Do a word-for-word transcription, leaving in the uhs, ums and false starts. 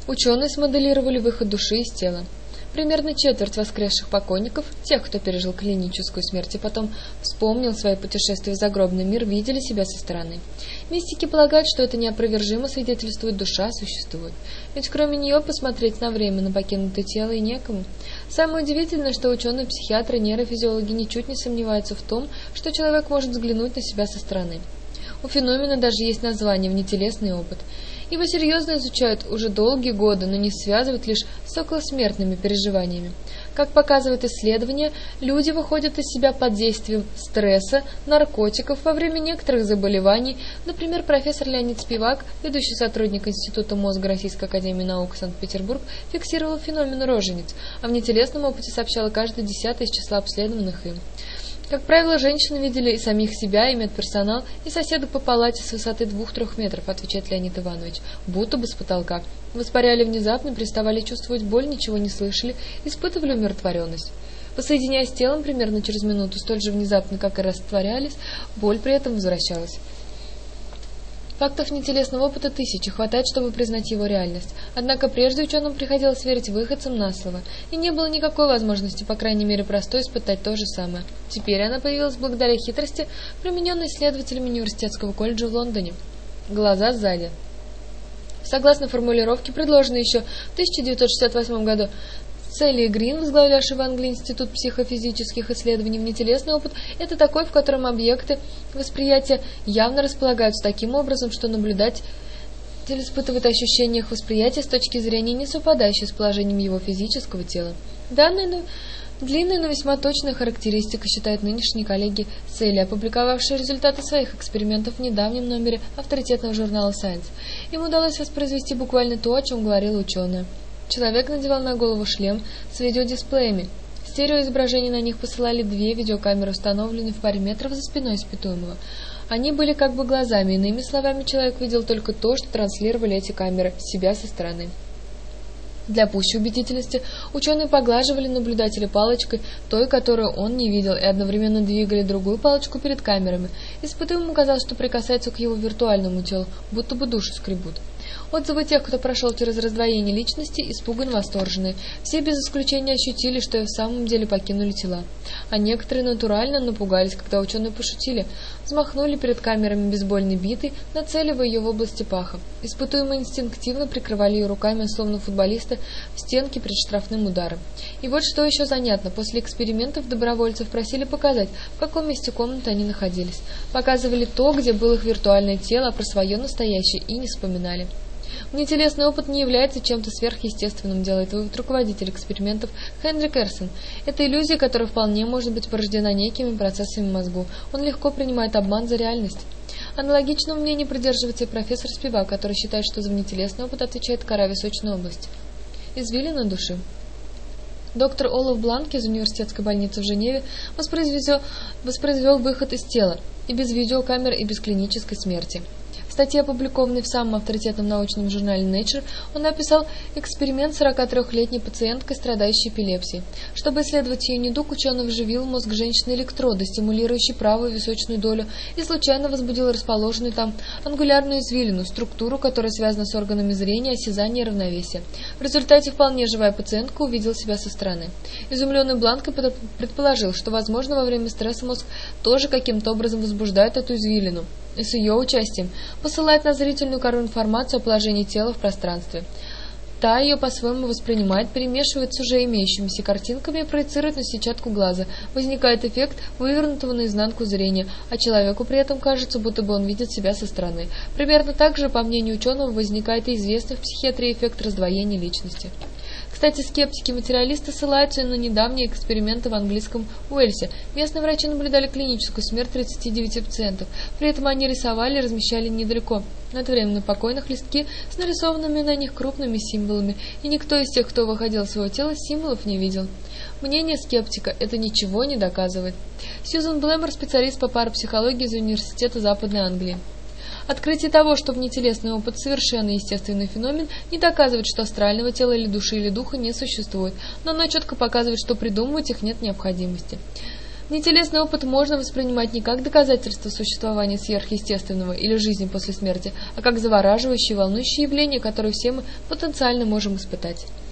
Ученые смоделировали выход души из тела. Примерно четверть воскресших покойников, тех, кто пережил клиническую смерть и потом вспомнил свои путешествия в загробный мир, видели себя со стороны. Мистики полагают, что это неопровержимо свидетельствует, душа существует. Ведь кроме нее посмотреть на время на покинутое тело и некому. Самое удивительное, что ученые, психиатры, нейрофизиологи ничуть не сомневаются в том, что человек может взглянуть на себя со стороны. У феномена даже есть название «внетелесный опыт». Его серьезно изучают уже долгие годы, но не связывают лишь с околосмертными переживаниями. Как показывают исследования, люди выходят из себя под действием стресса, наркотиков во время некоторых заболеваний. Например, профессор Леонид Спивак, ведущий сотрудник Института мозга Российской академии наук Санкт-Петербург, фиксировал феномен рожениц, а в внетелесном опыте сообщала каждый десятый из числа обследованных им. Как правило, женщины видели и самих себя, и медперсонал, и соседа по палате с высоты двух-трех метров, отвечает Леонид Иванович, будто бы с потолка. Воспаряли внезапно, переставали чувствовать боль, ничего не слышали, испытывали умиротворенность. Воссоединяясь с телом примерно через минуту, столь же внезапно, как и растворялись, боль при этом возвращалась. Фактов нетелесного опыта тысячи, хватает, чтобы признать его реальность. Однако прежде ученым приходилось верить выходцам на слово, и не было никакой возможности, по крайней мере простой, испытать то же самое. Теперь она появилась благодаря хитрости, примененной исследователями университетского колледжа в Лондоне. Глаза сзади. Согласно формулировке, предложенной еще в тысяча девятьсот шестьдесят восьмом году, Селли Грин, возглавлявший в Англии Институт психофизических исследований, внетелесный опыт – это такой, в котором объекты восприятия явно располагаются таким образом, что наблюдатель испытывает ощущение их восприятия с точки зрения, не совпадающей с положением его физического тела. Данная ну, длинная, но весьма точная характеристика, считают нынешние коллеги Селли, опубликовавшие результаты своих экспериментов в недавнем номере авторитетного журнала Science. Им удалось воспроизвести буквально то, о чем говорила ученая. Человек надевал на голову шлем с видеодисплеями. Стереоизображения на них посылали две видеокамеры, установленные в паре метров за спиной испытуемого. Они были как бы глазами, иными словами, человек видел только то, что транслировали эти камеры, себя со стороны. Для пущей убедительности ученые поглаживали наблюдателя палочкой, той, которую он не видел, и одновременно двигали другую палочку перед камерами. Испытуемому казалось, что прикасается к его виртуальному телу, будто бы душу скребут. Отзывы тех, кто прошел через раздвоение личности, испуганно восторженные. Все без исключения ощутили, что и в самом деле покинули тела. А некоторые натурально напугались, когда ученые пошутили. Взмахнули перед камерами бейсбольной битой, нацеливая ее в области паха. Испытуемые инстинктивно прикрывали ее руками, словно футболисты, в стенке перед штрафным ударом. И вот что еще занятно. После экспериментов добровольцев просили показать, в каком месте комнаты они находились. Показывали то, где было их виртуальное тело, а про свое настоящее и не вспоминали. Внетелесный опыт не является чем-то сверхъестественным, делает вывод руководитель экспериментов Хендрик Эрсон. Это иллюзия, которая вполне может быть порождена некими процессами в мозгу. Он легко принимает обман за реальность. Аналогичного мнения придерживается и профессор Спивак, который считает, что за внетелесный опыт отвечает кора височной области. Извилина души. Доктор Олаф Бланк из университетской больницы в Женеве воспроизвел, воспроизвел выход из тела, и без видеокамер, и без клинической смерти. В статье, опубликованной в самом авторитетном научном журнале Nature, он описал эксперимент с сорокатрёхлетней пациенткой, страдающей эпилепсией. Чтобы исследовать ее недуг, ученый вживил в мозг женщины электроды, стимулирующие правую височную долю, и случайно возбудил расположенную там ангулярную извилину, структуру, которая связана с органами зрения, осязания и равновесия. В результате вполне живая пациентка увидела себя со стороны. Изумленный Бланко предположил, что, возможно, во время стресса мозг тоже каким-то образом возбуждает эту извилину, и с ее участием посылает на зрительную кору информацию о положении тела в пространстве. Та ее по-своему воспринимает, перемешивает с уже имеющимися картинками и проецирует на сетчатку глаза. Возникает эффект вывернутого наизнанку зрения, а человеку при этом кажется, будто бы он видит себя со стороны. Примерно так же, по мнению ученого, возникает и известный в психиатрии эффект раздвоения личности. Кстати, скептики-материалисты ссылаются на недавние эксперименты в английском Уэльсе. Местные врачи наблюдали клиническую смерть тридцати девяти пациентов. При этом они рисовали и размещали недалеко от временно покойных листки с нарисованными на них крупными символами, и никто из тех, кто выходил из своего тела, символов не видел. Мнение скептика – это ничего не доказывает. Сьюзан Блэмер, специалист по парапсихологии из Университета Западной Англии. Открытие того, что внетелесный опыт – совершенно естественный феномен, не доказывает, что астрального тела или души или духа не существует, но оно четко показывает, что придумывать их нет необходимости. Нетелесный опыт можно воспринимать не как доказательство существования сверхъестественного или жизни после смерти, а как завораживающее и волнующее явление, которое все мы потенциально можем испытать.